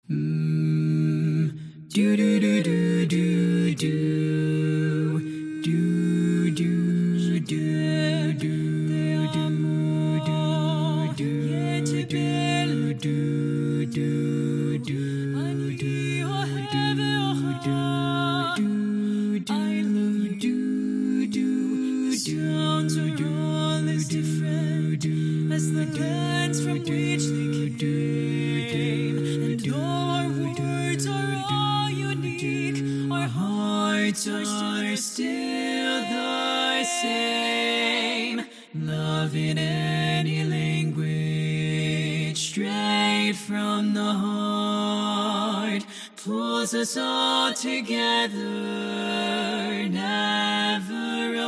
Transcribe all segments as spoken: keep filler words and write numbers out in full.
Mm, do do do do do do do do do do do do do do do do do. Sounds are all as different as the lands from which they came, and though our words are all unique, our hearts are still the same. Love in any language, straight from the heart, pulls us all together, never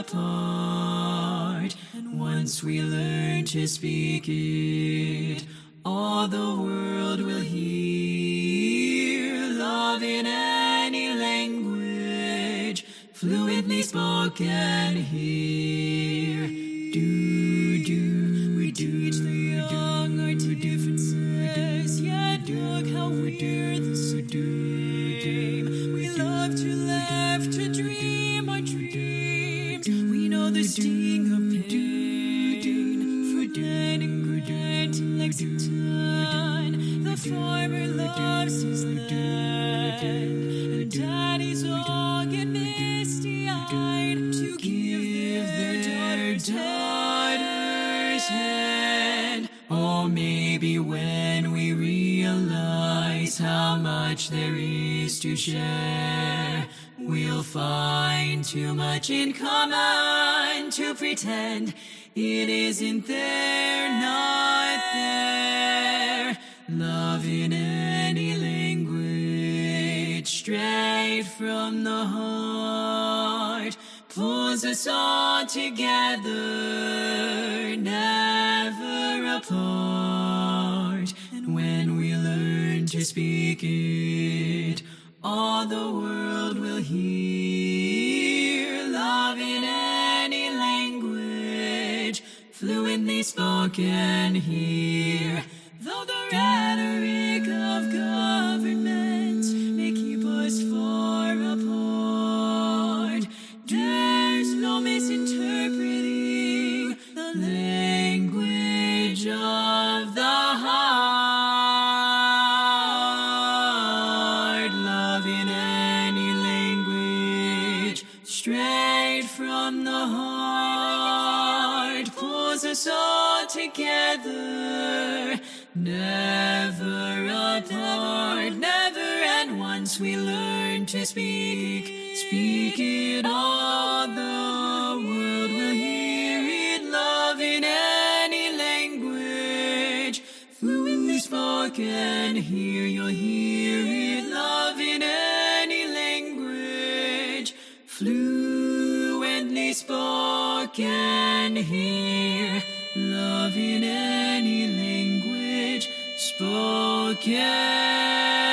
apart. And once we learn to speak it, all the world will hear. Love in any language, fluently spoken here. Do, do, we teach the young our differences, yet look how we're the same. We love to laugh, to dream our dreams. We know the sting of pain, forgetting Grant in Lexington. The farmer loves his land, and daddies all get misty-eyed to give their daughters hand. Or maybe when we realize how much there is to share, we'll find too much in common to pretend it isn't there, not there. Love in any language, straight from the heart, pulls us all together, never apart. And when we learn to speak it, all the world will hear. Love in any language, fluently spoken here. Though the rhetoric of government may keep us far apart, there's no misinterpreting the language of the heart. Love in any language, straight from the heart, pulls us all together, never apart, never. And once we learn to speak, speak it, all the world will hear it. Love in any language, fluently spoken here, you'll hear it. Love in any language, fluently spoken here. Love in any language spoken.